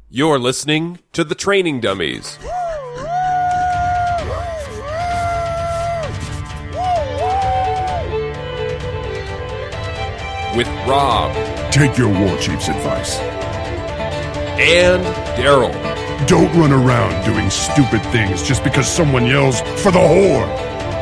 You're listening to The Training Dummies. With Rob. Take your war chief's advice. And Daryl. Don't run around doing stupid things just because someone yells for the whore.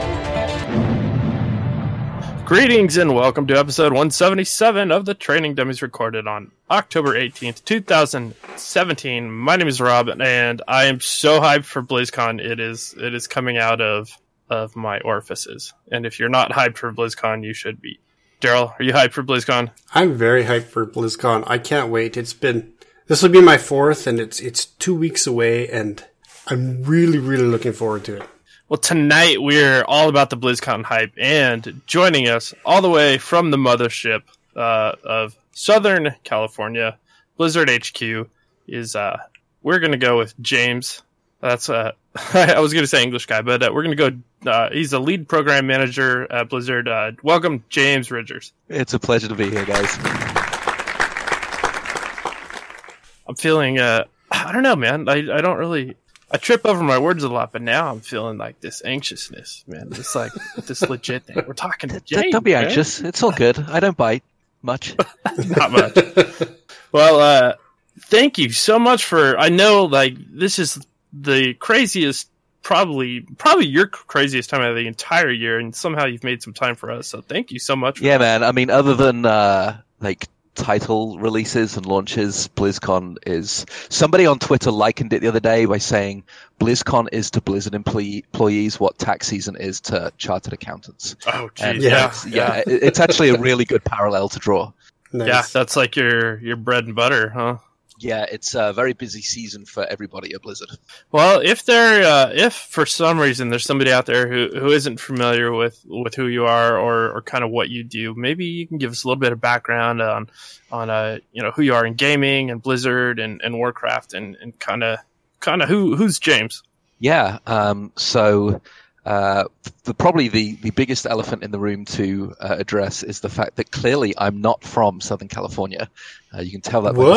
Greetings and welcome to episode 177 of The Training Dummies, recorded on October 18th, 2017. My name is Rob, and I am so hyped for BlizzCon. It is coming out of my orifices. And if you're not hyped for BlizzCon, you should be. Daryl, are you hyped for BlizzCon? I'm very hyped for BlizzCon. I can't wait. This will be my fourth, and it's 2 weeks away, and I'm really, really looking forward to it. Well, tonight we're all about the BlizzCon hype, and joining us all the way from the mothership of Southern California, Blizzard HQ, is we're going to go with James. That's I was going to say English guy, but we're going to go. He's a lead program manager at Blizzard. Welcome, James Ridgers. It's a pleasure to be here, guys. I'm feeling. I don't know, man. I don't really. I trip over my words a lot, but now I'm feeling like this anxiousness, man. It's like this legit thing. We're talking to James. Don't be anxious. It's all good. I don't bite much. Not much. Well, thank you so much for. I know, like, this is the craziest, probably your craziest time of the entire year, and somehow you've made some time for us. So thank you so much. Yeah, man. I mean, other than like title releases and launches, BlizzCon is. Somebody on Twitter likened it the other day by saying BlizzCon is to Blizzard employees what tax season is to chartered accountants. Oh, geez. Yeah. It's actually a really good parallel to draw. Nice. Yeah, that's like your bread and butter, huh? Yeah, it's a very busy season for everybody at Blizzard. Well, if for some reason there's somebody out there who isn't familiar with who you are or kind of what you do, maybe you can give us a little bit of background on who you are in gaming and Blizzard and Warcraft and kind of who's James. Yeah, so probably the biggest elephant in the room to address is the fact that clearly I'm not from Southern California. You can tell that.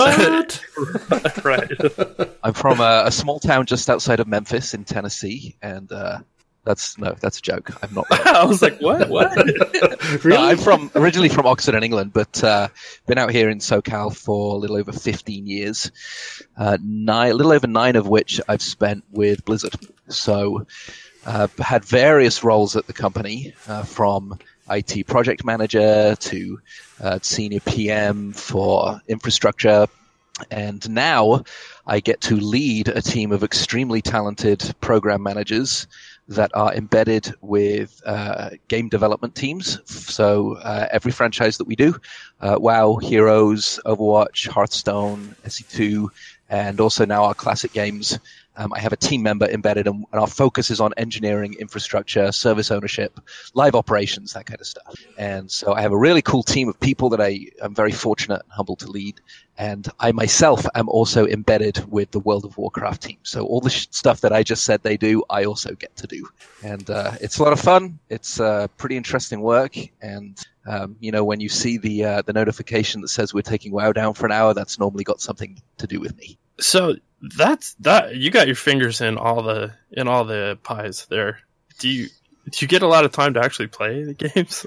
What? Right. I'm from a small town just outside of Memphis in Tennessee, and that's a joke. I'm not. I was like, what? Really? I'm originally from Oxford in England, but been out here in SoCal for a little over 15 years. A little over 9 of which I've spent with Blizzard. So. Had various roles at the company, from IT project manager to senior PM for infrastructure. And now I get to lead a team of extremely talented program managers that are embedded with game development teams. So every franchise that we do, WoW, Heroes, Overwatch, Hearthstone, SE2, and also now our classic games. I have a team member embedded, and our focus is on engineering, infrastructure, service ownership, live operations, that kind of stuff. And so I have a really cool team of people that I am very fortunate and humbled to lead. And I myself am also embedded with the World of Warcraft team. So all the stuff that I just said they do, I also get to do. And it's a lot of fun. It's pretty interesting work. And when you see the notification that says we're taking WoW down for an hour, that's normally got something to do with me. So that's you got your fingers in all the pies there. Do you get a lot of time to actually play the games?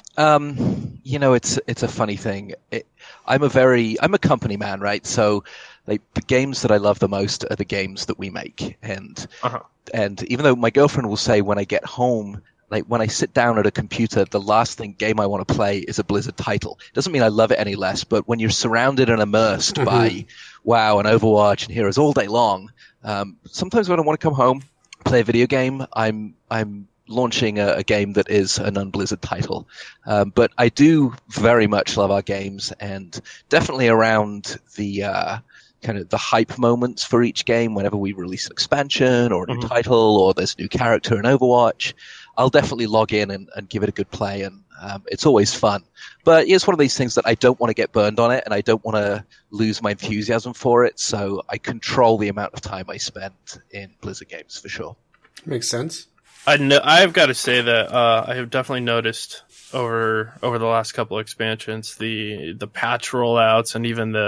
It's a funny thing. I'm a company man, right? So like the games that I love the most are the games that we make. And even though my girlfriend will say when I get home, like when I sit down at a computer, the last game I want to play is a Blizzard title. Doesn't mean I love it any less, but when you're surrounded and immersed by WoW and Overwatch and Heroes all day long, sometimes when I want to come home, play a video game, I'm launching a game that is a non-Blizzard title. But I do very much love our games, and definitely around the kind of the hype moments for each game, whenever we release an expansion or a new title or there's a new character in Overwatch, I'll definitely log in and give it a good play, and it's always fun. But it's one of these things that I don't want to get burned on it, and I don't want to lose my enthusiasm for it, so I control the amount of time I spend in Blizzard games, for sure. Makes sense. I've got to say that I have definitely noticed over the last couple of expansions the patch rollouts and even the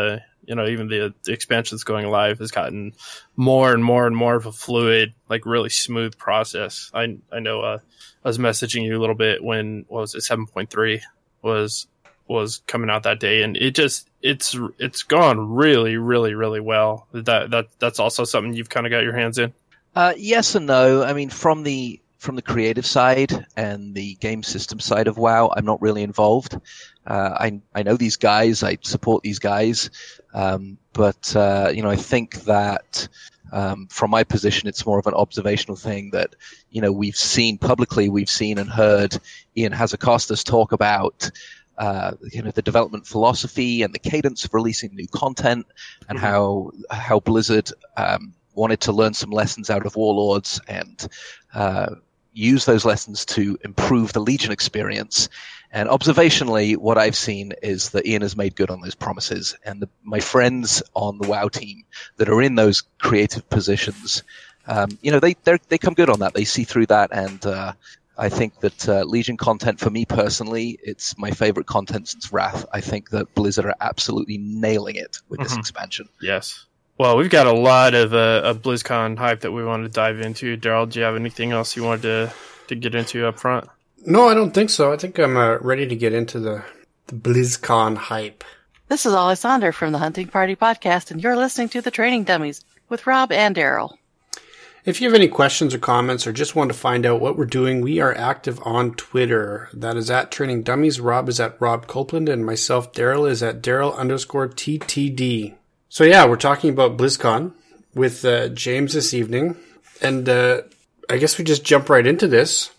even the expansion that's going live has gotten more and more and more of a fluid, like really smooth process. I know I was messaging you a little bit when, what was it, 7.3 was coming out that day, and it's gone really, really, really well. That's also something you've kind of got your hands in. Yes and no. I mean, from the creative side and the game system side of WoW, I'm not really involved. I know these guys, I support these guys, but I think that from my position, it's more of an observational thing that we've seen and heard Ian Hazzikostas talk about. The development philosophy and the cadence of releasing new content, and how Blizzard wanted to learn some lessons out of Warlords and use those lessons to improve the Legion experience. And observationally, what I've seen is that Ian has made good on those promises. And my friends on the WoW team that are in those creative positions, they come good on that. They see through that, and I think that Legion content, for me personally, it's my favorite content since Wrath. I think that Blizzard are absolutely nailing it with this expansion. Yes. Well, we've got a lot of BlizzCon hype that we want to dive into. Daryl, do you have anything else you wanted to get into up front? No, I don't think so. I think I'm ready to get into the BlizzCon hype. This is Alessandra from the Hunting Party Podcast, and you're listening to The Training Dummies with Rob and Daryl. If you have any questions or comments or just want to find out what we're doing, we are active on Twitter. That is at Training Dummies. Rob is at Rob Copeland, and myself, Daryl, is at Daryl_TTD. So yeah, we're talking about BlizzCon with James this evening, and I guess we just jump right into this.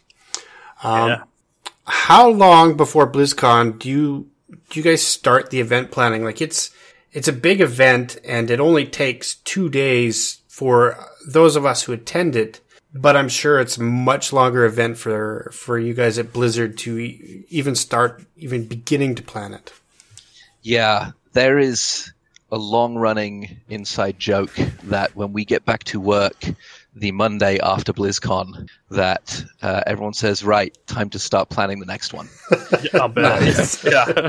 How long before BlizzCon do you guys start the event planning? Like it's a big event, and it only takes 2 days for those of us who attend it, but I'm sure it's a much longer event for you guys at Blizzard to even beginning to plan it. Yeah, there is a long-running inside joke that when we get back to work the Monday after BlizzCon, that everyone says, right, time to start planning the next one. Yeah, I'll bet.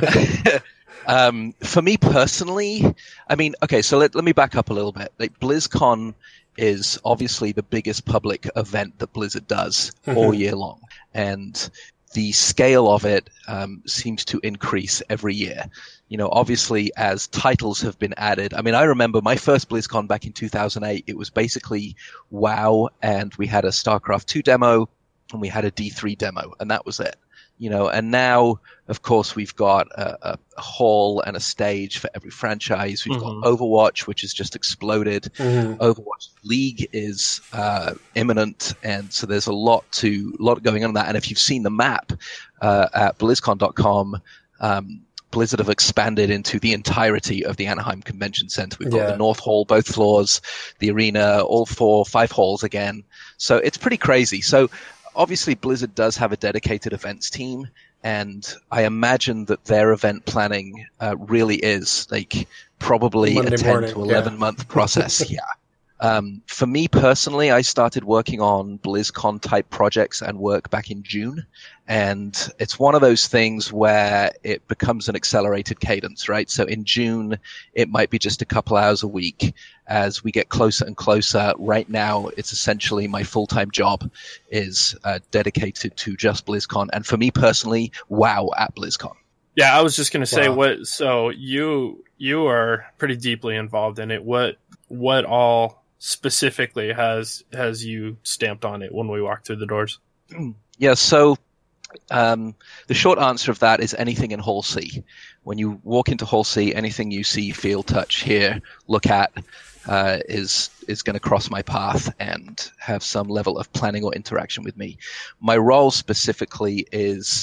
Yeah. For me personally, I mean, okay, so let me back up a little bit. Like, BlizzCon is obviously the biggest public event that Blizzard does all year long, and the scale of it seems to increase every year. Obviously, as titles have been added. I mean, I remember my first BlizzCon back in 2008. It was basically WoW, and we had a StarCraft 2 demo, and we had a D3 demo, and that was it. And now, of course, we've got a hall and a stage for every franchise. We've got Overwatch, which has just exploded. Overwatch League is imminent, and so there's a lot going on in that. And if you've seen the map at BlizzCon.com, Blizzard have expanded into the entirety of the Anaheim Convention Center. We've got the North Hall, both floors, the arena, all 5 halls again. So it's pretty crazy. So obviously Blizzard does have a dedicated events team, and I imagine that their event planning really is like probably Monday a 10 to 11 month process. For me personally, I started working on BlizzCon type projects and work back in June. And it's one of those things where it becomes an accelerated cadence, right? So in June, it might be just a couple hours a week. As we get closer and closer, right now, it's essentially my full-time job is dedicated to just BlizzCon. And for me personally, WoW at BlizzCon. Yeah, I was just going to say, so you are pretty deeply involved in it. What all specifically has you stamped on it when we walk through the doors? Yeah, so the short answer of that is anything in Hall C. When you walk into Hall C, anything you see, feel, touch, hear, look at is going to cross my path and have some level of planning or interaction with me. My role specifically is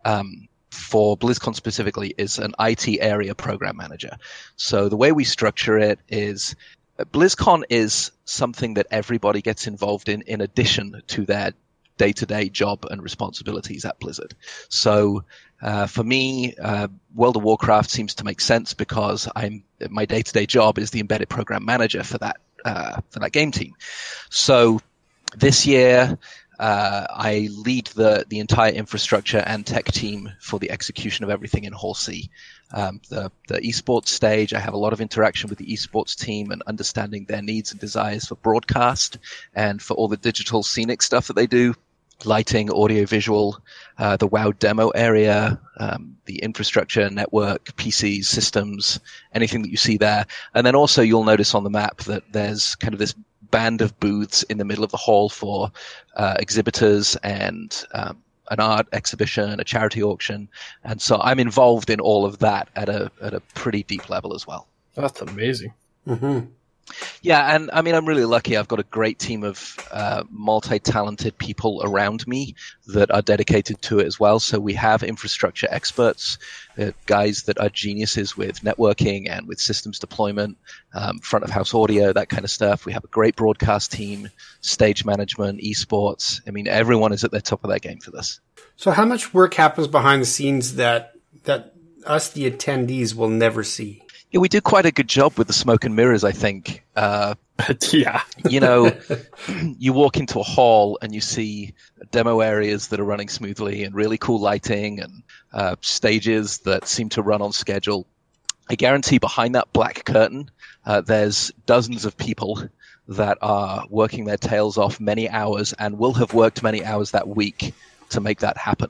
for BlizzCon specifically is an IT area program manager. So the way we structure it is BlizzCon is something that everybody gets involved in addition to their day-to-day job and responsibilities at Blizzard. So for me, World of Warcraft seems to make sense because my day-to-day job is the embedded program manager for that game team. So this year, I lead the entire infrastructure and tech team for the execution of everything in Hall C. The esports stage, I have a lot of interaction with the esports team and understanding their needs and desires for broadcast and for all the digital scenic stuff that they do. Lighting, audio, visual, the WoW demo area, the infrastructure, network, PCs, systems, anything that you see there. And then also you'll notice on the map that there's kind of this band of booths in the middle of the hall for exhibitors and an art exhibition, a charity auction. And so I'm involved in all of that at a pretty deep level as well. That's amazing. Mm-hmm. Yeah, and I mean, I'm really lucky. I've got a great team of multi-talented people around me that are dedicated to it as well. So we have infrastructure experts, guys that are geniuses with networking and with systems deployment, front of house audio, that kind of stuff. We have a great broadcast team, stage management, esports. I mean, everyone is at the top of their game for this. So how much work happens behind the scenes that us, the attendees, will never see? Yeah, we do quite a good job with the smoke and mirrors, I think. Yeah. You know, you walk into a hall and you see demo areas that are running smoothly and really cool lighting and stages that seem to run on schedule. I guarantee behind that black curtain, there's dozens of people that are working their tails off many hours and will have worked many hours that week to make that happen.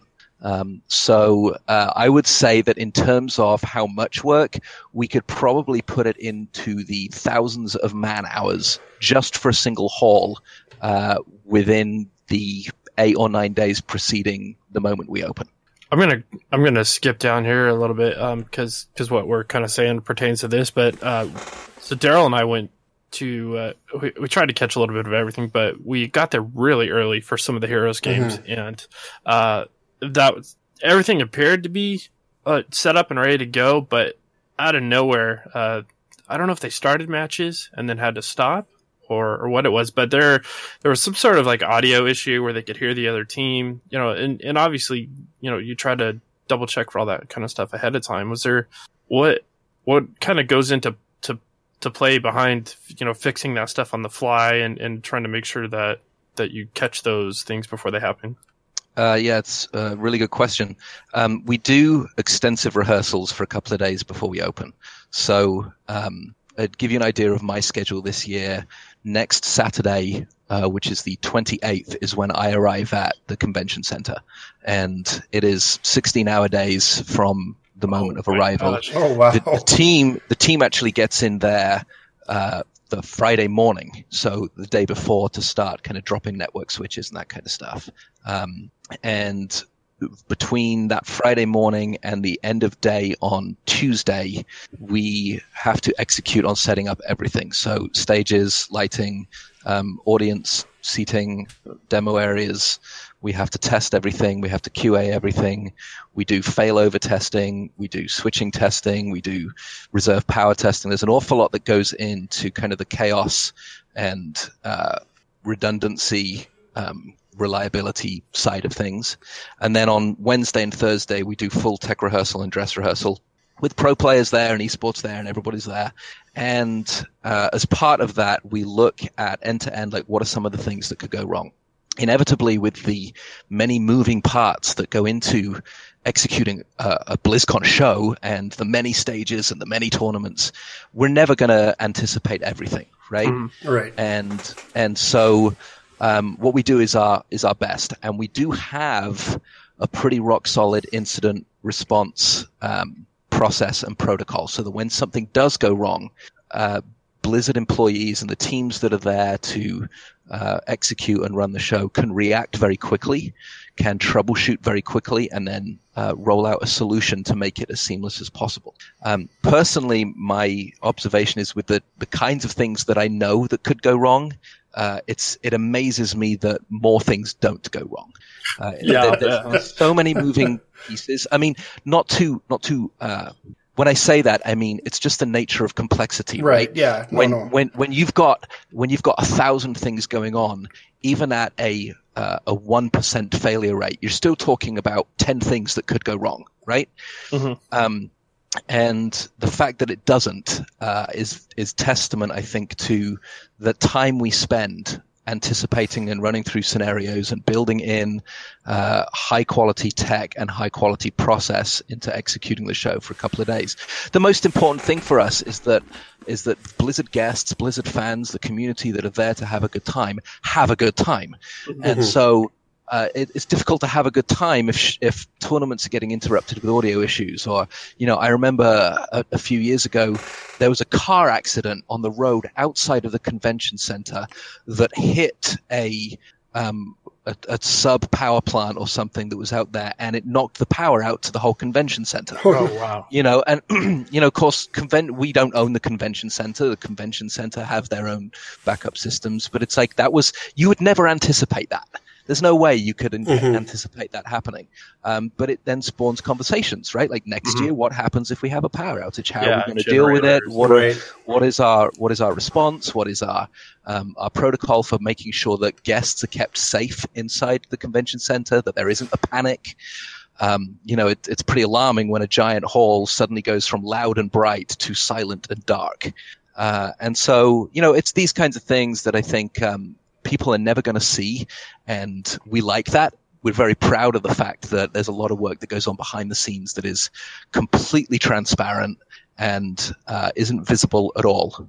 So I would say that in terms of how much work, we could probably put it into the thousands of man hours just for a single hall within the 8 or 9 days preceding the moment we open. I'm gonna skip down here a little bit because what we're kind of saying pertains to this. But so Daryl and I went to we tried to catch a little bit of everything, but we got there really early for some of the Heroes games, and that was, everything appeared to be set up and ready to go, but out of nowhere, I don't know if they started matches and then had to stop or what it was, but there was some sort of like audio issue where they could hear the other team, you know, and obviously, you know, you try to double check for all that kind of stuff ahead of time. Was there what kind of goes into to play behind, you know, fixing that stuff on the fly and trying to make sure that you catch those things before they happen? Yeah, it's a really good question. We do extensive rehearsals for a couple of days before we open. So I'd give you an idea of my schedule this year. Next Saturday, which is the 28th, is when I arrive at the convention center. And it is 16-hour days from the moment of arrival. Oh, wow. The team actually gets in there the Friday morning, so the day before, to start kind of dropping network switches and that kind of stuff. And between that Friday morning and the end of day on Tuesday, we have to execute on setting up everything. So stages, lighting, audience seating, demo areas. We have to test everything. We have to QA everything. We do failover testing. We do switching testing. We do reserve power testing. There's an awful lot that goes into kind of the chaos and redundancy, reliability side of things. And then on Wednesday and Thursday, we do full tech rehearsal and dress rehearsal with pro players there and esports there and everybody's there. And as part of that, we look at end-to-end, like what are some of the things that could go wrong? Inevitably, with the many moving parts that go into executing a BlizzCon show and the many stages and the many tournaments, we're never going to anticipate everything, right? Right. And so what we do is our best, and we do have a pretty rock solid incident response process and protocol, so that when something does go wrong, Blizzard employees and the teams that are there to execute and run the show can react very quickly, can troubleshoot very quickly, and then roll out a solution to make it as seamless as possible. Personally, my observation is with the kinds of things that I know that could go wrong, it amazes me that more things don't go wrong. There's so many moving pieces. I mean, not to when I say that, I mean it's just the nature of complexity, right? Yeah. When you've got 1,000 things going on, even at a 1% failure rate, you're still talking about 10 things that could go wrong, right? Mm-hmm. And the fact that it doesn't is testament, I think, to the time we spend anticipating and running through scenarios and building in high quality tech and high quality process into executing the show for a couple of days. The most important thing for us is that Blizzard guests, Blizzard fans, the community that are there to have a good time, have a good time. Mm-hmm. And so it's difficult to have a good time if tournaments are getting interrupted with audio issues. Or, I remember a few years ago, there was a car accident on the road outside of the convention center that hit a sub power plant or something that was out there, and it knocked the power out to the whole convention center. Oh, wow. And of course, we don't own the convention center. The convention center have their own backup systems, but it's like you would never anticipate that. There's no way you could anticipate that happening. But it then spawns conversations, right? Like next year, what happens if we have a power outage? How are we going to deal with it? What is our response? What is our protocol for making sure that guests are kept safe inside the convention center, that there isn't a panic? It's pretty alarming when a giant hall suddenly goes from loud and bright to silent and dark. And so, it's these kinds of things that I think people are never going to see, and we like that. We're very proud of the fact that there's a lot of work that goes on behind the scenes that is completely transparent and isn't visible at all.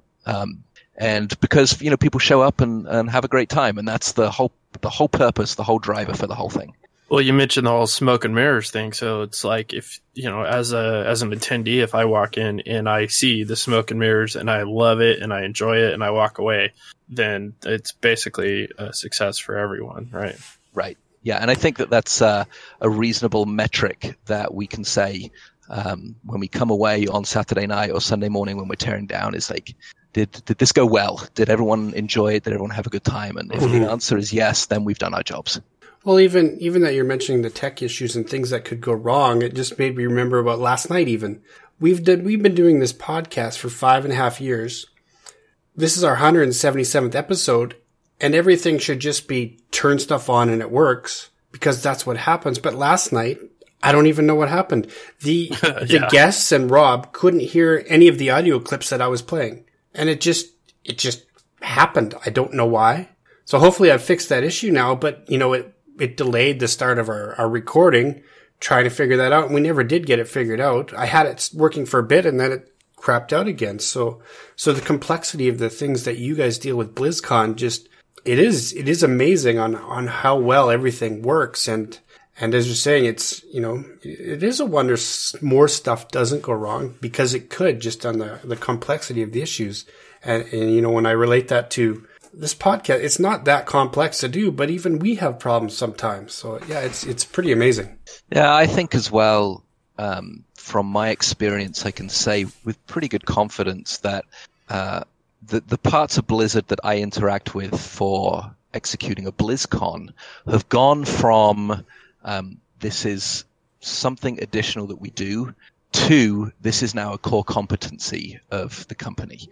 And because people show up and have a great time, and that's the whole purpose, the whole driver for the whole thing. Well, you mentioned the whole smoke and mirrors thing, so it's like if as an attendee, if I walk in and I see the smoke and mirrors and I love it and I enjoy it and I walk away, then it's basically a success for everyone, right? Right. Yeah, and I think that's a reasonable metric that we can say when we come away on Saturday night or Sunday morning when we're tearing down. Is like, did this go well? Did everyone enjoy it? Did everyone have a good time? And if the answer is yes, then we've done our jobs. Well, even that you're mentioning the tech issues and things that could go wrong, it just made me remember about last night even. We've been doing this podcast for 5.5 years. This is our 177th episode, and everything should just be turn stuff on and it works, because that's what happens. But last night, I don't even know what happened. The guests and Rob couldn't hear any of the audio clips that I was playing. And it just happened. I don't know why. So hopefully I've fixed that issue now, but it delayed the start of our recording, trying to figure that out. And we never did get it figured out. I had it working for a bit and then it crapped out again. So the complexity of the things that you guys deal with BlizzCon, it is amazing on how well everything works. And as you're saying, it is a wonder more stuff doesn't go wrong, because it could, just on the complexity of the issues. And when I relate that to this podcast, it's not that complex to do, but even we have problems sometimes. So yeah, it's pretty amazing. Yeah, I think as well, from my experience, I can say with pretty good confidence that the parts of Blizzard that I interact with for executing a BlizzCon have gone from this is something additional that we do to this is now a core competency of the company.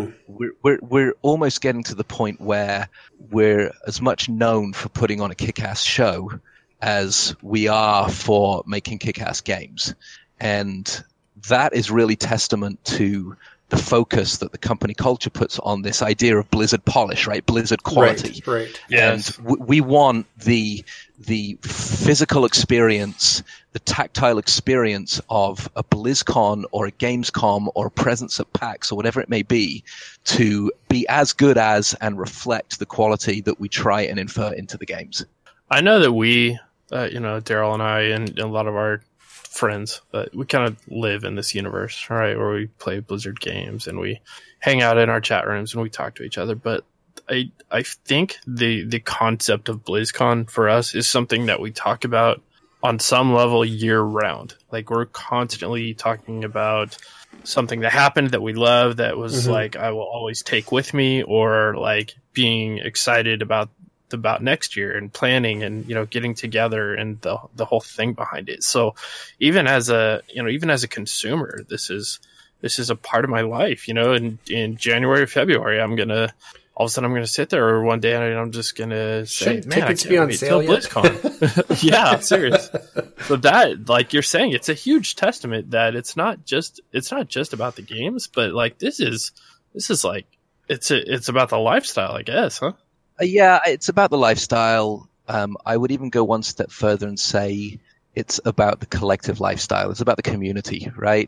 We're almost getting to the point where we're as much known for putting on a kick-ass show as we are for making kick-ass games. And that is really testament to the focus that the company culture puts on this idea of Blizzard polish, right? Blizzard quality. Right. Yes. And we want the physical experience, the tactile experience of a BlizzCon or a Gamescom or a presence at PAX or whatever it may be to be as good as and reflect the quality that we try and infer into the games. I know that we, Daryl and I and a lot of our friends, we kind of live in this universe, right, where we play Blizzard games and we hang out in our chat rooms and we talk to each other. But I think the concept of BlizzCon for us is something that we talk about on some level year round. Like, we're constantly talking about something that happened that we love, that was like I will always take with me, or like being excited about next year and planning and getting together and the whole thing behind it. So even as a consumer, this is a part of my life. In January or February, all of a sudden I'm gonna sit there one day and I'm just gonna say, man, tickets be on sale yet? BlizzCon. Yeah, serious. So that, like you're saying, it's a huge testament that it's not just about the games, but like this is like it's about the lifestyle, I guess, huh? Yeah, it's about the lifestyle. I would even go one step further and say it's about the collective lifestyle. It's about the community, right?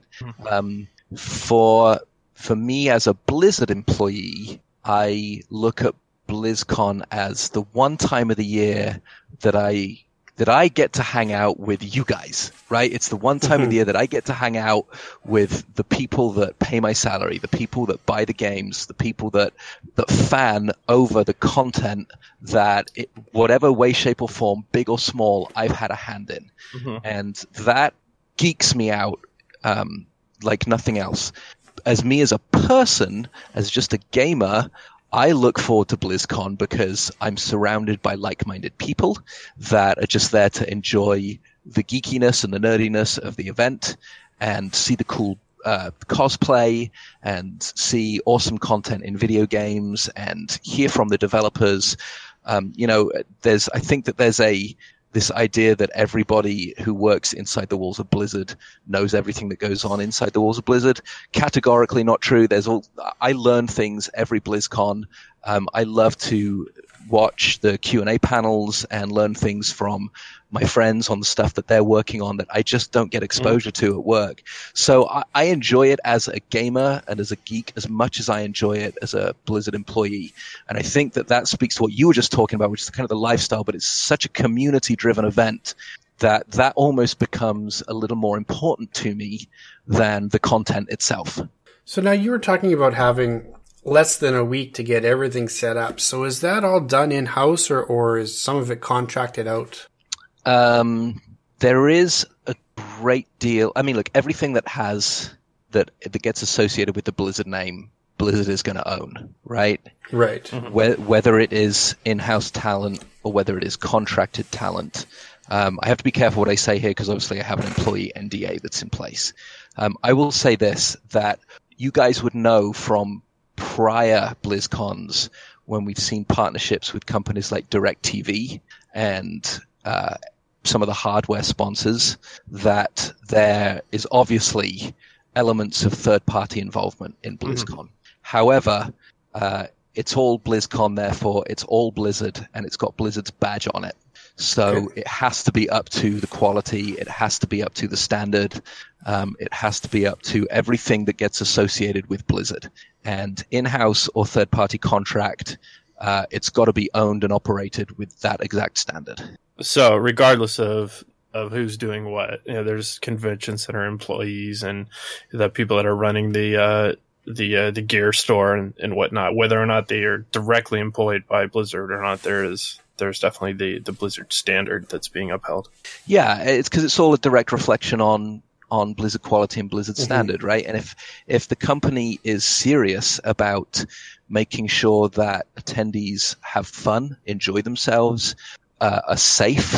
For me as a Blizzard employee, I look at BlizzCon as the one time of the year that I get to hang out with you guys, right? It's the one time of the year that I get to hang out with the people that pay my salary, the people that buy the games, the people that fan over the content that whatever way, shape or form, big or small, I've had a hand in. And that geeks me out like nothing else. As me as a person, as just a gamer, I look forward to BlizzCon because I'm surrounded by like-minded people that are just there to enjoy the geekiness and the nerdiness of the event and see the cool cosplay and see awesome content in video games and hear from the developers. I think that there's this idea that everybody who works inside the walls of Blizzard knows everything that goes on inside the walls of Blizzard. Categorically not true. I learn things every BlizzCon. I love to watch the Q&A panels and learn things from my friends on the stuff that they're working on that I just don't get exposure to at work. So I enjoy it as a gamer and as a geek as much as I enjoy it as a Blizzard employee. And I think that speaks to what you were just talking about, which is kind of the lifestyle, but it's such a community-driven event that almost becomes a little more important to me than the content itself. So now you were talking about having less than a week to get everything set up. So is that all done in-house or is some of it contracted out? There is a great deal. I mean, look, everything that gets associated with the Blizzard name, Blizzard is going to own, right? Right. Whether it is in-house talent or whether it is contracted talent. I have to be careful what I say here because obviously I have an employee NDA that's in place. I will say this, that you guys would know from prior BlizzCons when we've seen partnerships with companies like DirecTV and some of the hardware sponsors, that there is obviously elements of third-party involvement in BlizzCon. However, it's all BlizzCon, therefore it's all Blizzard, and it's got Blizzard's badge on it. So It has to be up to the quality, it has to be up to the standard, it has to be up to everything that gets associated with Blizzard. And in-house or third-party contract, it's got to be owned and operated with that exact standard. So regardless of who's doing what, there's convention center employees and the people that are running the gear store and whatnot, whether or not they are directly employed by Blizzard or not, there's definitely the Blizzard standard that's being upheld. Yeah, it's because it's all a direct reflection on Blizzard quality and Blizzard standard, right? And if the company is serious about making sure that attendees have fun, enjoy themselves, are safe,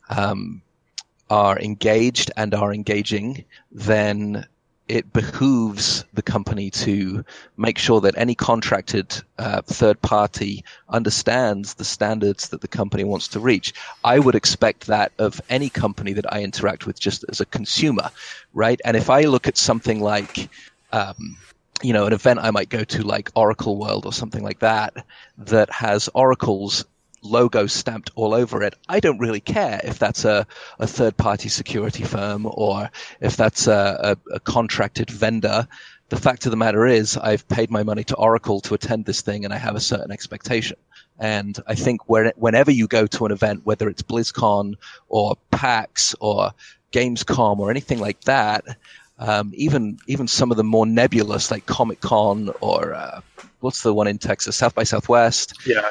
are engaged and are engaging, then it behooves the company to make sure that any contracted third party understands the standards that the company wants to reach. I would expect that of any company that I interact with just as a consumer, right? And if I look at something like, an event I might go to like Oracle World or something like that has Oracle's logo stamped all over it, I don't really care if that's a third-party security firm or if that's a contracted vendor. The fact of the matter is I've paid my money to Oracle to attend this thing and I have a certain expectation. And I think whenever you go to an event, whether it's BlizzCon or PAX or Gamescom or anything like that, even some of the more nebulous like Comic-Con or what's the one in Texas, South by Southwest? Yeah.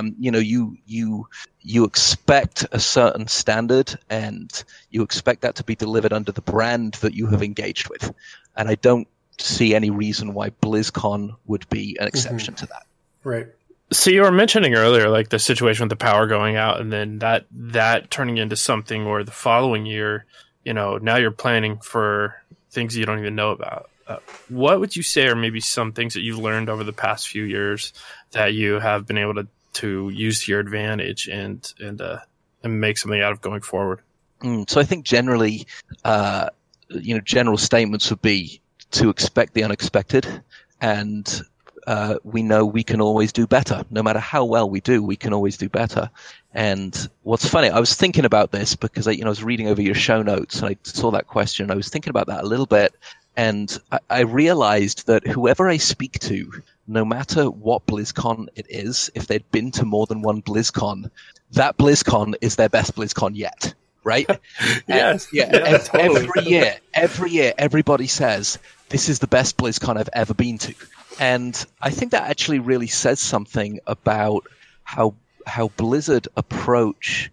You expect a certain standard, and you expect that to be delivered under the brand that you have engaged with. And I don't see any reason why BlizzCon would be an exception to that. Right. So you were mentioning earlier, like the situation with the power going out, and then that turning into something where the following year, now you're planning for things you don't even know about. What would you say are maybe some things that you've learned over the past few years that you have been able to use to your advantage and make something out of going forward? So I think generally, general statements would be to expect the unexpected and we know we can always do better. No matter how well we do, we can always do better. And what's funny, I was thinking about this because I was reading over your show notes and I saw that question. I was thinking about that a little bit, and I realized that whoever I speak to, no matter what BlizzCon it is, if they'd been to more than one BlizzCon, that BlizzCon is their best BlizzCon yet, right? Yes. Totally. Every year, everybody says, this is the best BlizzCon I've ever been to. And I think that actually really says something about how Blizzard approach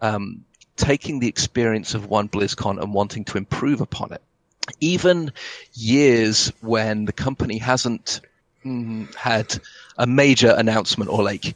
taking the experience of one BlizzCon and wanting to improve upon it. Even years when the company hasn't had a major announcement, or like,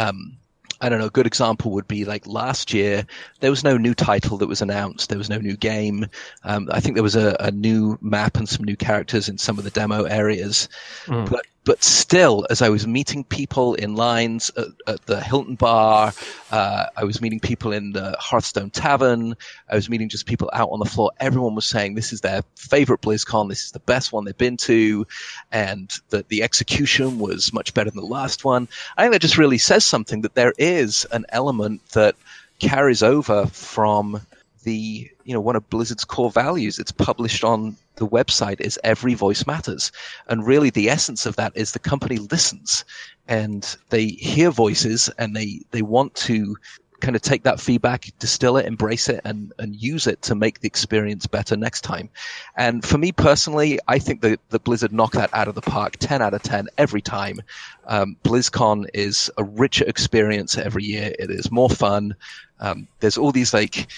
I don't know, a good example would be like last year, there was no new title that was announced. There was no new game. I think there was a new map and some new characters in some of the demo areas. But still, as I was meeting people in lines at the Hilton Bar, I was meeting people in the Hearthstone Tavern, I was meeting just people out on the floor, everyone was saying this is their favorite BlizzCon, this is the best one they've been to, and that the execution was much better than the last one. I think that just really says something, that there is an element that carries over from the, one of Blizzard's core values. It's published on the website, is every voice matters. And really the essence of that is the company listens and they hear voices and they want to kind of take that feedback, distill it, embrace it, and use it to make the experience better next time. And for me personally, I think that Blizzard knocked that out of the park, 10 out of 10 every time. BlizzCon is a richer experience every year. It is more fun. There's all these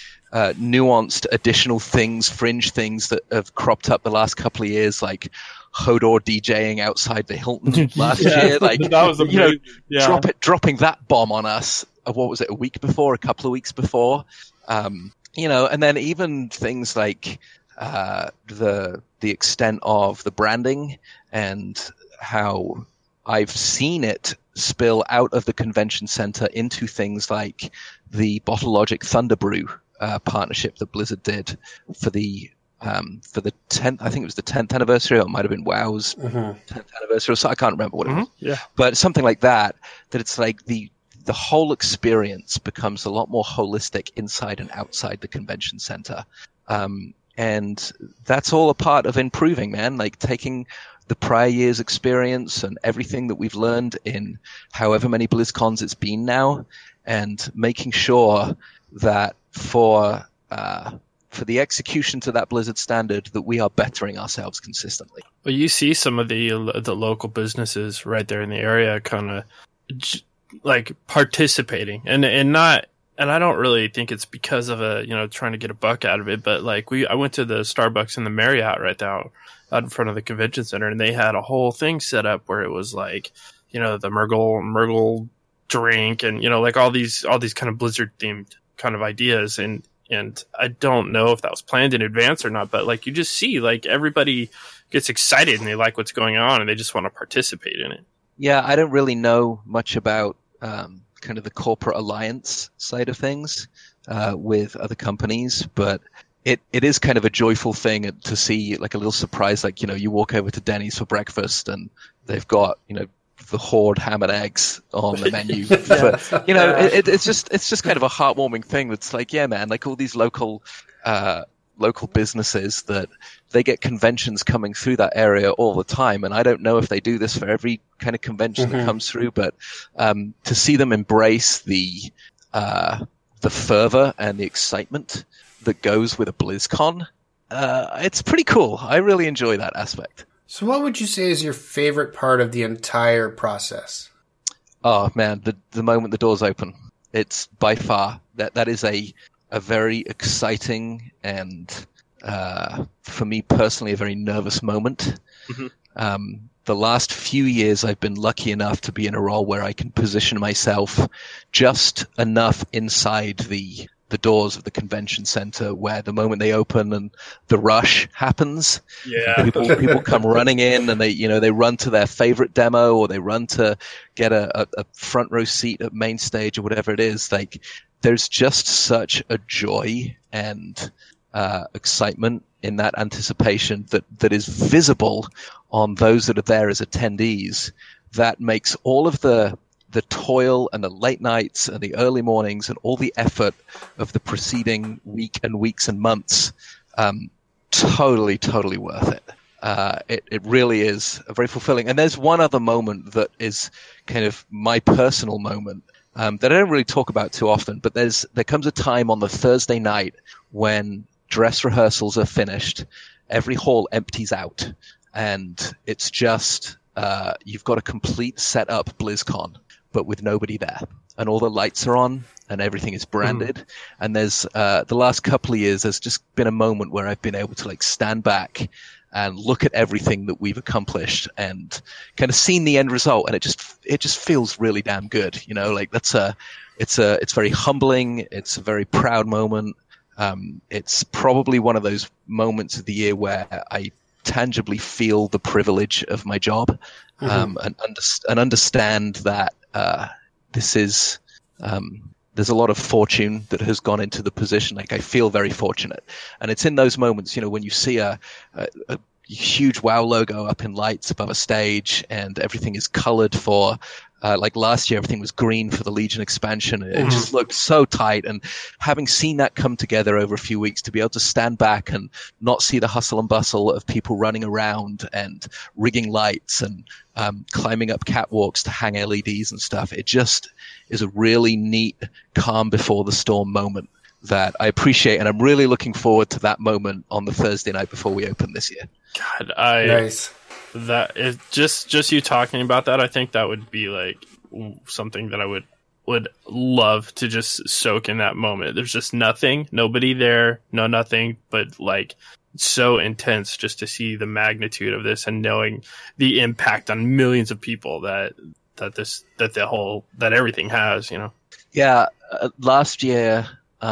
nuanced additional things, fringe things that have cropped up the last couple of years, like Hodor DJing outside the Hilton last year, that was amazing. Dropping that bomb on us. What was it? A week before, a couple of weeks before, and then even things like the extent of the branding and how I've seen it spill out of the convention center into things like the Bottle Logic Thunder Brew partnership that Blizzard did for the 10th, I think it was the 10th anniversary, or it might have been WoW's 10th anniversary, so I can't remember what it was. Yeah. But something like that it's like the whole experience becomes a lot more holistic inside and outside the convention center. And that's all a part of improving, man, like taking the prior year's experience and everything that we've learned in however many BlizzCons it's been now, and making sure that for the execution to that Blizzard standard, that we are bettering ourselves consistently. Well, you see some of the local businesses right there in the area kind of like participating, and I don't really think it's because of trying to get a buck out of it, but like I went to the Starbucks in the Marriott right now out in front of the convention center, and they had a whole thing set up where it was like, the Murgle drink, and like all these kind of Blizzard themed kind of ideas, and I don't know if that was planned in advance or not, but like you just see like everybody gets excited and they like what's going on and they just want to participate in it. Yeah, I don't really know much about kind of the corporate alliance side of things with other companies, but it is kind of a joyful thing to see, like a little surprise, like, you walk over to Denny's for breakfast and they've got, the Horde ham and eggs on the menu. It's just kind of a heartwarming thing. That's like, yeah, man, like all these local businesses that they get conventions coming through that area all the time. And I don't know if they do this for every kind of convention that comes through, but to see them embrace the fervor and the excitement that goes with a BlizzCon, it's pretty cool. I really enjoy that aspect. So what would you say is your favorite part of the entire process? Oh man, the moment the doors open. It's by far that is a very exciting and for me personally a very nervous moment. The last few years I've been lucky enough to be in a role where I can position myself just enough inside the doors of the convention center where the moment they open and the rush happens, people come running in and they run to their favorite demo, or they run to get a front row seat at main stage or whatever it is. Like there's just such a joy and excitement in that anticipation that is visible on those that are there as attendees, that makes all of the toil and the late nights and the early mornings and all the effort of the preceding week and weeks and months totally, totally worth it. It really is very fulfilling. And there's one other moment that is kind of my personal moment that I don't really talk about too often, but there comes a time on the Thursday night when dress rehearsals are finished, every hall empties out, and it's just you've got a complete set-up BlizzCon, but with nobody there. And all the lights are on, and everything is branded. And there's the last couple of years, there's just been a moment where I've been able to like stand back and look at everything that we've accomplished and kind of seen the end result, and it just feels really damn good, you know. Like it's very humbling. It's a very proud moment. It's probably one of those moments of the year where I tangibly feel the privilege of my job, and understand that this is there's a lot of fortune that has gone into the position. Like I feel very fortunate, and it's in those moments, you know, when you see a huge WoW logo up in lights above a stage, and everything is colored for. Like last year, everything was green for the Legion expansion. It just looked so tight. And having seen that come together over a few weeks, to be able to stand back and not see the hustle and bustle of people running around and rigging lights and climbing up catwalks to hang LEDs and stuff, it just is a really neat, calm before the storm moment that I appreciate. And I'm really looking forward to that moment on the Thursday night before we open this year. God, Nice. That is just you talking about that. I think that would be like something that I would love to just soak in that moment. There's just nobody there, nothing, but like so intense just to see the magnitude of this and knowing the impact on millions of people that everything has, you know. Yeah, last year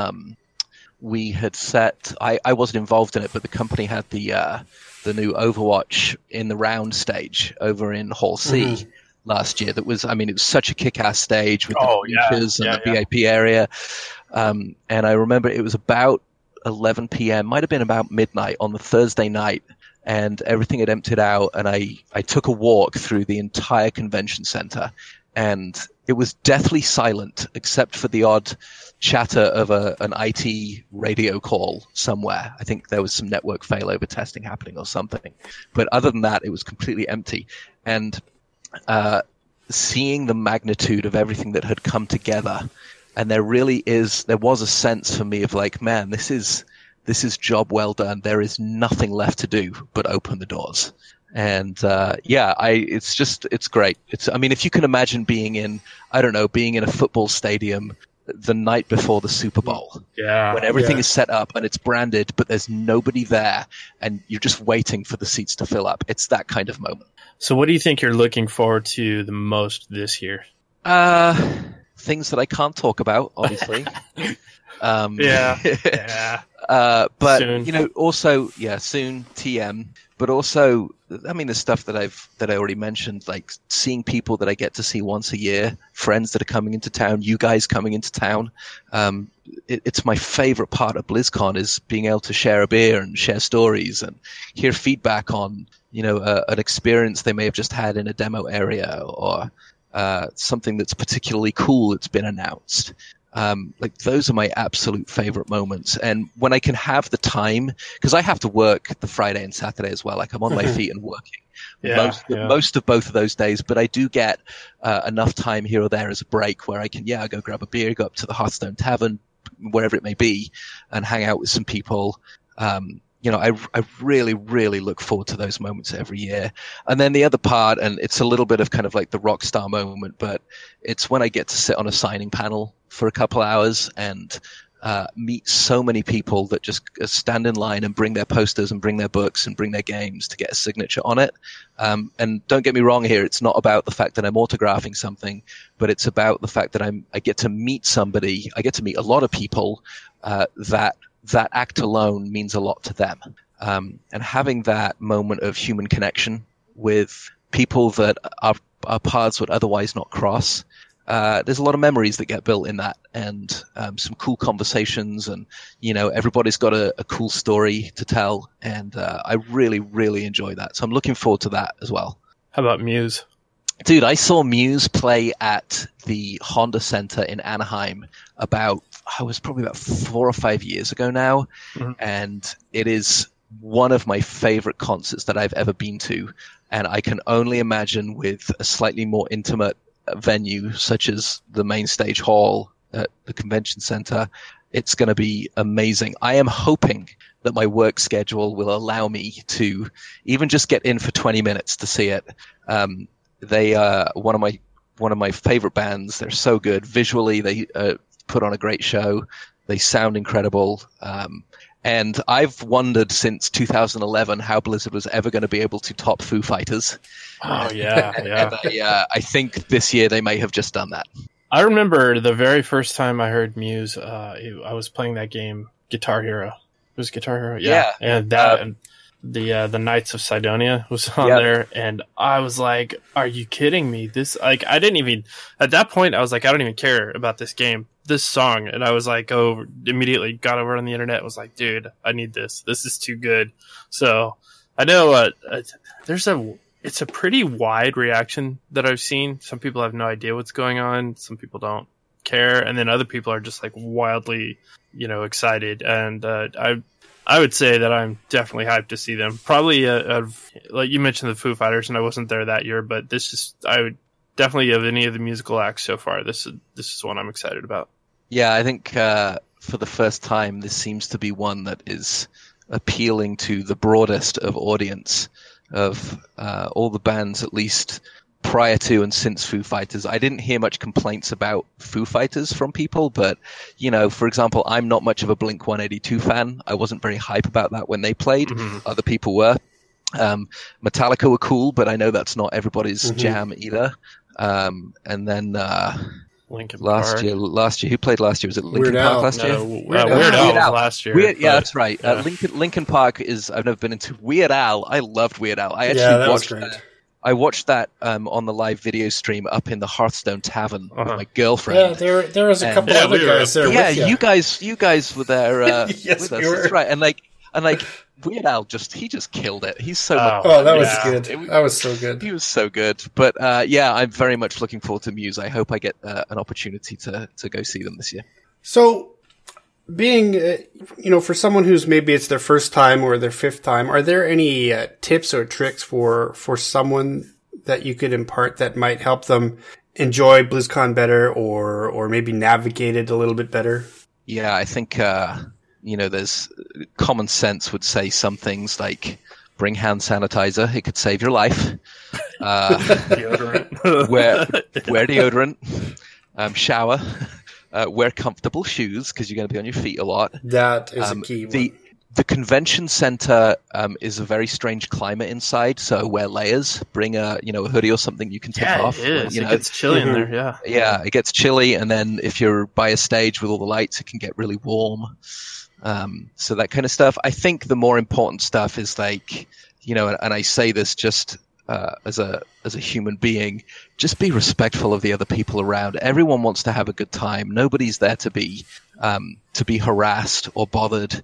we had set. I wasn't involved in it, but the company had the new Overwatch in the round stage over in Hall C last year. That was, I mean, it was such a kick-ass stage with the features and the VIP area. And I remember it was about 11 p.m., might have been about midnight on the Thursday night, and everything had emptied out. And I took a walk through the entire convention center, and it was deathly silent except for the odd chatter of an IT radio call somewhere. I think there was some network failover testing happening or something. But other than that, it was completely empty. And seeing the magnitude of everything that had come together, and there was a sense for me of like, man, this is job well done. There is nothing left to do but open the doors. And it's great. I mean, if you can imagine being in a football stadium the night before the Super Bowl, when everything is set up and it's branded, but there's nobody there, and you're just waiting for the seats to fill up. It's that kind of moment. So, what do you think you're looking forward to the most this year? Things that I can't talk about, obviously. But soon. You know, also, soon TM. But also, I mean, the stuff that I already mentioned, like seeing people that I get to see once a year, friends that are coming into town, you guys coming into town. It's my favorite part of BlizzCon is being able to share a beer and share stories and hear feedback on, you know, an experience they may have just had in a demo area or something that's particularly cool that's been announced. Like those are my absolute favorite moments. And when I can have the time, because I have to work the Friday and Saturday as well, like I'm on my feet and working most of both of those days, but I do get enough time here or there as a break where I can, go grab a beer, go up to the Hearthstone Tavern, wherever it may be, and hang out with some people. You know, I really, really look forward to those moments every year. And then the other part, and it's a little bit of kind of like the rock star moment, but it's when I get to sit on a signing panel for a couple hours and meet so many people that just stand in line and bring their posters and bring their books and bring their games to get a signature on it. And don't get me wrong here, it's not about the fact that I'm autographing something, but it's about the fact that I get to meet somebody, I get to meet a lot of people that act alone means a lot to them. And having that moment of human connection with people that our paths would otherwise not cross, there's a lot of memories that get built in that, and some cool conversations, and, you know, everybody's got a cool story to tell, and I really, really enjoy that. So I'm looking forward to that as well. How about Muse? Dude, I saw Muse play at the Honda Center in Anaheim I was probably about 4 or 5 years ago now, and it is one of my favorite concerts that I've ever been to, and I can only imagine with a slightly more intimate venue such as the main stage hall at the convention center, it's going to be amazing. I am hoping that my work schedule will allow me to even just get in for 20 minutes to see it. They are one of my favorite bands. They're so good visually. They put on a great show. They sound incredible. And I've wondered since 2011 how Blizzard was ever going to be able to top Foo Fighters. Oh yeah. And I think this year they may have just done that. I remember the very first time I heard Muse. I was playing that game, Guitar Hero. It was Guitar Hero, yeah. And that and the Knights of Sidonia was on there, and I was like, "Are you kidding me?" This I didn't even at that point. I was like, I don't even care about this game, this song, and I was like, immediately got over on the internet. Was like, dude, I need this. This is too good. So I know it's a pretty wide reaction that I've seen. Some people have no idea what's going on. Some people don't care, and then other people are just like wildly, excited. And I would say that I'm definitely hyped to see them. Probably, like you mentioned, the Foo Fighters, and I wasn't there that year, but I would definitely, of any of the musical acts so far, this is one I'm excited about. Yeah, I think for the first time, this seems to be one that is appealing to the broadest of audience of all the bands, at least prior to and since Foo Fighters. I didn't hear much complaints about Foo Fighters from people, but, for example, I'm not much of a Blink-182 fan. I wasn't very hype about that when they played. Other people were. Metallica were cool, but I know that's not everybody's jam either. And then Linkin last Park. year, who played last year? Was it Linkin Weird Park Al. last year? No, Weird Al was last year. Yeah, that's right. Linkin Park I've never been into. Weird Al, I loved Weird Al. I actually that was watched great. that. I watched that on the live video stream up in the Hearthstone Tavern with my Yeah, girlfriend. there was a couple Yeah, other we were- guys there. Yeah, with you guys were there Yes, with we us. were. That's right. And like Weird Al he just killed it. He's so much. Oh, that was Yeah. good. That was so good. He was so good. But I'm very much looking forward to Muse. I hope I get an opportunity to go see them this year. So, being, for someone who's maybe it's their first time or their fifth time, are there any tips or tricks for someone that you could impart that might help them enjoy BlizzCon better or maybe navigate it a little bit better? Yeah, I think, there's common sense would say some things like bring hand sanitizer. It could save your life. Deodorant. Wear deodorant. Shower. Wear comfortable shoes because you're going to be on your feet a lot. That is a key one. The convention center is a very strange climate inside, so wear layers. Bring a hoodie or something you can take Yeah, off. it is. It gets chilly in there, yeah. Yeah, it gets chilly, and then if you're by a stage with all the lights, it can get really warm. So that kind of stuff. I think the more important stuff is like, and I say this just as a human being, just be respectful of the other people around. Everyone wants to have a good time. Nobody's there to be harassed or bothered.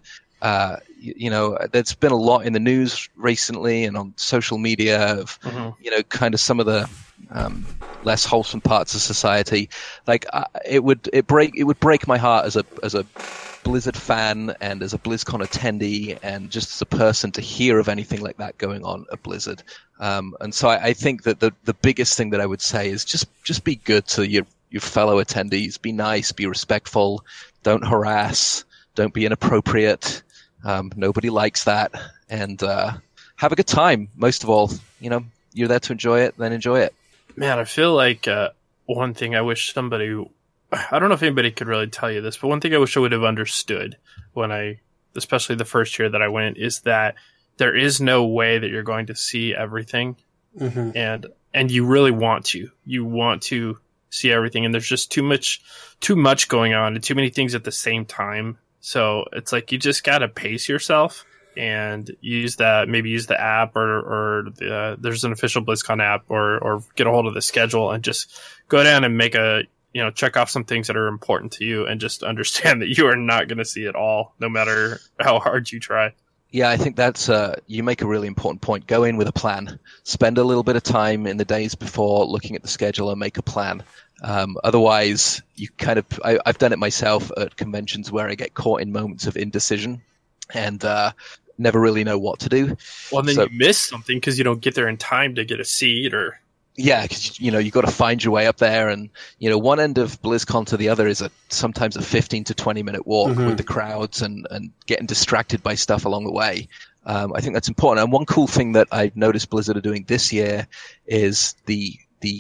There's been a lot in the news recently and on social media of, kind of some of the less wholesome parts of society. Like it would break my heart as a Blizzard fan and as a BlizzCon attendee and just as a person to hear of anything like that going on at Blizzard. And so I think that the biggest thing that I would say is just be good to your fellow attendees. Be nice, be respectful, don't harass, don't be inappropriate. Nobody likes that. And have a good time. Most of all, you're there to enjoy it, then enjoy it. Man, I feel like one thing I wish I don't know if anybody could really tell you this, but one thing I wish I would have understood especially the first year that I went, is that there is no way that you're going to see everything. And you really want to. You want to see everything, and there's just too much going on and too many things at the same time. So it's like you just got to pace yourself and use the app or there's an official BlizzCon app or get a hold of the schedule and just go down and make check off some things that are important to you and just understand that you are not going to see it all, no matter how hard you try. Yeah, I think that's you make a really important point. Go in with a plan. Spend a little bit of time in the days before looking at the schedule and make a plan. Otherwise, you kind of I've done it myself at conventions where I get caught in moments of indecision and never really know what to do. Well, and then you miss something because you don't get there in time to get a seat or. Yeah, because you got to find your way up there, and one end of BlizzCon to the other is sometimes a 15 to 20 minute walk with the crowds and getting distracted by stuff along the way. I think that's important. And one cool thing that I've noticed Blizzard are doing this year is the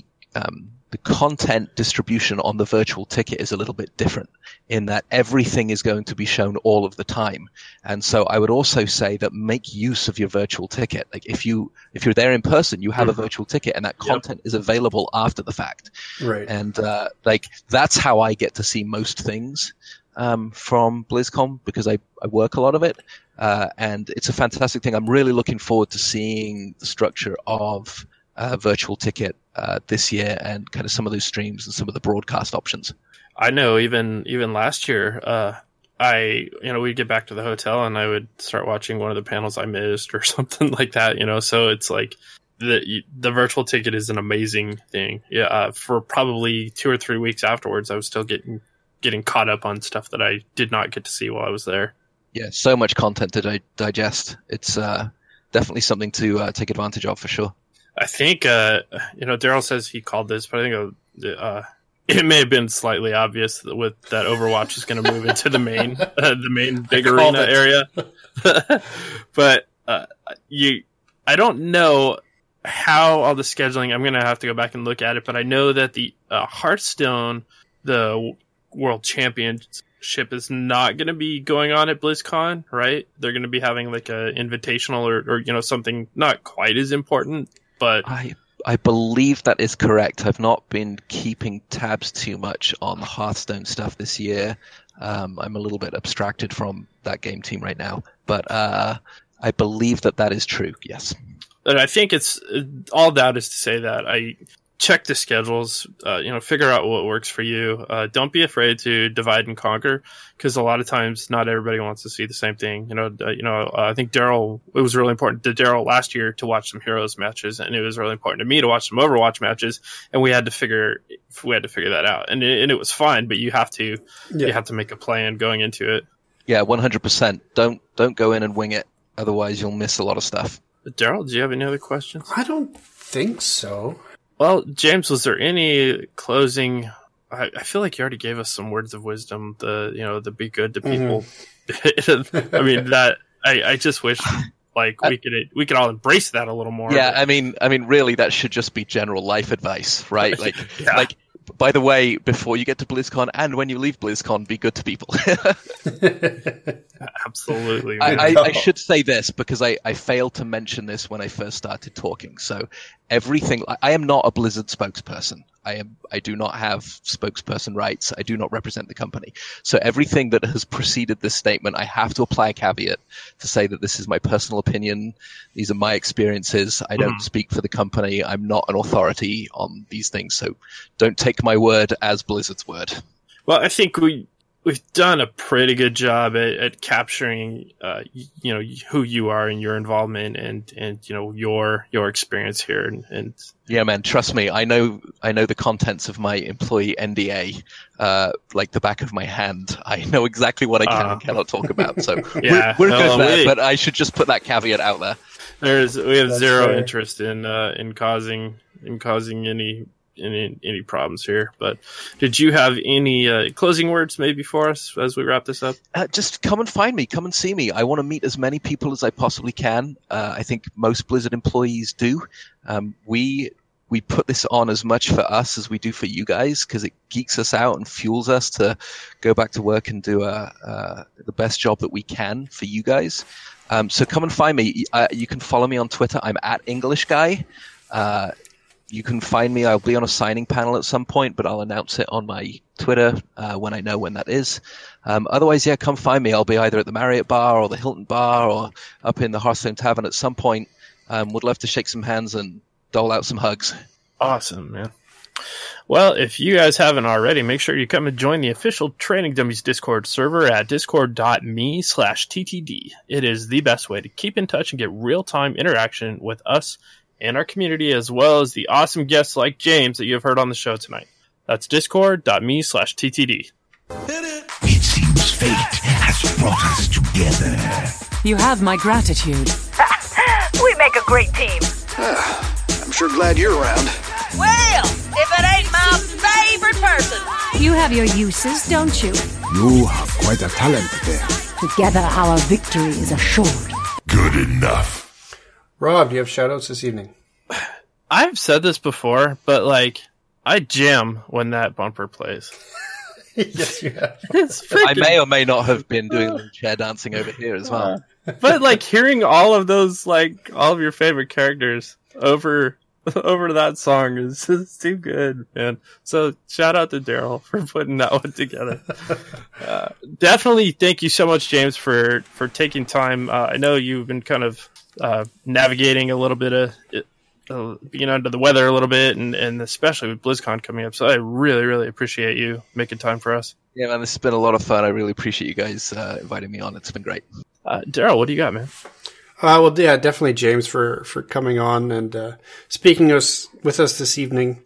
content distribution on the virtual ticket is a little bit different in that everything is going to be shown all of the time. And so I would also say that make use of your virtual ticket. Like if you're there in person, you have a virtual ticket and that content is available after the fact. Right. And that's how I get to see most things from BlizzCon because I work a lot of it. And it's a fantastic thing. I'm really looking forward to seeing the structure of virtual ticket this year and kind of some of those streams and some of the broadcast options. I know even last year, we'd get back to the hotel and I would start watching one of the panels I missed or something like that, so it's like the virtual ticket is an amazing thing. Yeah. For probably 2 or 3 weeks afterwards, I was still getting caught up on stuff that I did not get to see while I was there. Yeah. So much content to digest. It's definitely something to take advantage of for sure. I think, Daryl says he called this, but I think it may have been slightly obvious that Overwatch is going to move into the main big arena area. But I don't know how all the scheduling. I'm going to have to go back and look at it, but I know that the Hearthstone, the World Championship, is not going to be going on at BlizzCon, right? They're going to be having like a invitational or something not quite as important. But I believe that is correct. I've not been keeping tabs too much on the Hearthstone stuff this year. I'm a little bit abstracted from that game team right now, but I believe that is true. Yes. But I think it's all that is to say that I check the schedules, figure out what works for you. Don't be afraid to divide and conquer because a lot of times not everybody wants to see the same thing. I think it was really important to Daryl last year to watch some Heroes matches, and it was really important to me to watch some Overwatch matches, and we had to figure that out. And it was fine, but you have to make a plan going into it. Yeah, 100%. Don't go in and wing it. Otherwise you'll miss a lot of stuff. Daryl, do you have any other questions? I don't think so. Well, James, was there any closing? I feel like you already gave us some words of wisdom. The be good to people. I mean that. I just wish we could all embrace that a little more. Yeah, I mean, really, that should just be general life advice, right? By the way, before you get to BlizzCon and when you leave BlizzCon, be good to people. Absolutely. I should say this because I failed to mention this when I first started talking. So everything, I am not a Blizzard spokesperson. I do not have spokesperson rights. I do not represent the company. So everything that has preceded this statement, I have to apply a caveat to say that this is my personal opinion. These are my experiences. I don't speak for the company. I'm not an authority on these things. So don't take my word as Blizzard's word. Well, I think we've done a pretty good job at capturing, who you are and your involvement and your experience here. And yeah, man, trust me, I know the contents of my employee NDA like the back of my hand. I know exactly what I can and cannot talk about. So we're good there, but I should just put that caveat out there. We have zero interest in causing any problems here. But did you have any closing words maybe for us as we wrap this up? Just come and find me. Come and see me. I want to meet as many people as I possibly can. I think most Blizzard employees do. We put this on as much for us as we do for you guys because it geeks us out and fuels us to go back to work and do the best job that we can for you guys. So come and find me. You can follow me on Twitter. I'm @EnglishGuy. You can find me. I'll be on a signing panel at some point, but I'll announce it on my Twitter when I know when that is. Otherwise, yeah, come find me. I'll be either at the Marriott Bar or the Hilton Bar or up in the Hearthstone Tavern at some point. Would love to shake some hands and dole out some hugs. Awesome, man. Well, if you guys haven't already, make sure you come and join the official Training Dummies Discord server at discord.me/TTD. It is the best way to keep in touch and get real-time interaction with us and our community, as well as the awesome guests like James that you have heard on the show tonight. That's discord.me/TTD. It seems fate has brought us together. You have my gratitude. We make a great team. I'm sure glad you're around. Well, if it ain't my favorite person. You have your uses, don't you? You have quite a talent there. Together our victory is assured. Good enough. Rob, do you have shout-outs this evening? I've said this before, but like, I jam when that bumper plays. Yes, you have. I may or may not have been doing chair dancing over here as well. But like hearing all of those, like all of your favorite characters over that song is just too good, man. So shout out to Daryl for putting that one together. Definitely thank you so much, James, for taking time. I know you've been kind of navigating a little bit of being under the weather a little bit, and especially with BlizzCon coming up. So I really, really appreciate you making time for us. Yeah, man, this has been a lot of fun. I really appreciate you guys inviting me on. It's been great. Daryl, what do you got, man? Well, yeah, definitely James for coming on and speaking with us this evening.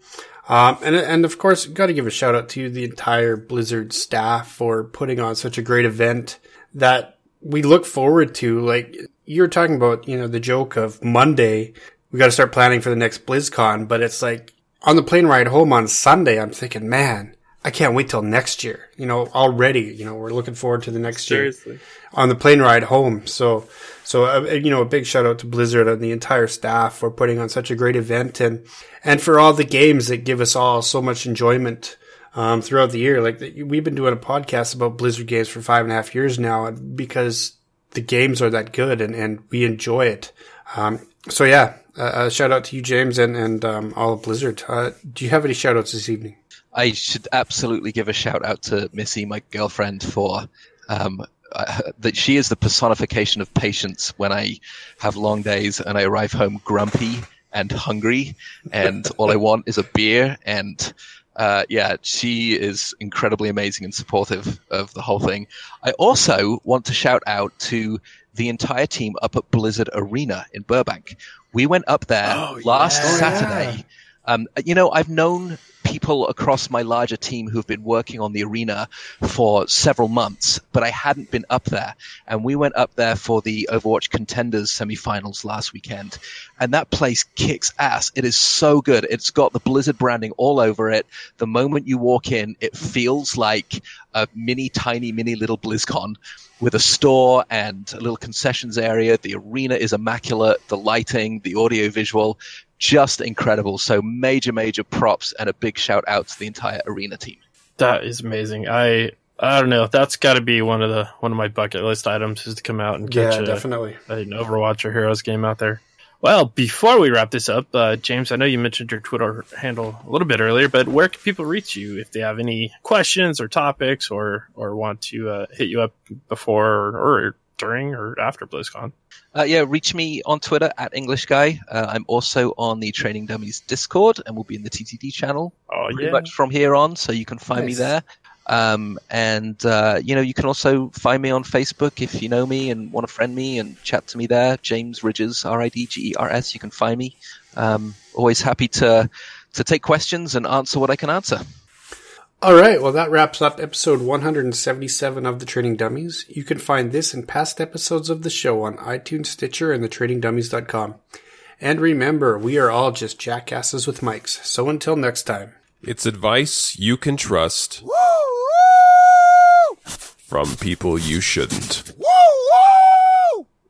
And of course, got to give a shout out to the entire Blizzard staff for putting on such a great event that we look forward to. Like you were talking about, the joke of Monday, we got to start planning for the next BlizzCon, but it's like on the plane ride home on Sunday, I'm thinking, man, I can't wait till next year. Already, we're looking forward to the next year on the plane ride home. So a big shout out to Blizzard and the entire staff for putting on such a great event and for all the games that give us all so much enjoyment, throughout the year. Like we've been doing a podcast about Blizzard games for 5.5 years now because the games are that good and we enjoy it. So yeah, shout out to you, James, and all of Blizzard. Do you have any shout outs this evening? I should absolutely give a shout out to Missy, my girlfriend, for that she is the personification of patience when I have long days and I arrive home grumpy and hungry and all I want is a beer. And she is incredibly amazing and supportive of the whole thing. I also want to shout out to the entire team up at Blizzard Arena in Burbank. We went up there last Saturday. I've known people across my larger team who've been working on the arena for several months, but I hadn't been up there. And we went up there for the Overwatch Contenders semifinals last weekend. And that place kicks ass. It is so good. It's got the Blizzard branding all over it. The moment you walk in, it feels like a tiny little BlizzCon with a store and a little concessions area. The arena is immaculate. The lighting, the audio visual, just incredible. So major props and a big shout out to the entire arena team. That is amazing. I don't know. That's got to be one of my bucket list items is to come out and catch definitely an Overwatch or Heroes game out there. Well, before we wrap this up, James, I know you mentioned your Twitter handle a little bit earlier, but where can people reach you if they have any questions or topics or want to hit you up before or during or after BlizzCon? Reach me on Twitter at English Guy. I'm also on the Training Dummies Discord, and we'll be in the TTD channel pretty much from here on, so you can find me there. You can also find me on Facebook if you know me and want to friend me and chat to me there. James Ridgers, Ridgers. You can find me. Always happy to take questions and answer what I can answer. All right, well, that wraps up episode 177 of The Training Dummies. You can find this and past episodes of the show on iTunes, Stitcher, and thetrainingdummies.com. And remember, we are all just jackasses with mics. So until next time. It's advice you can trust from people you shouldn't. Woo!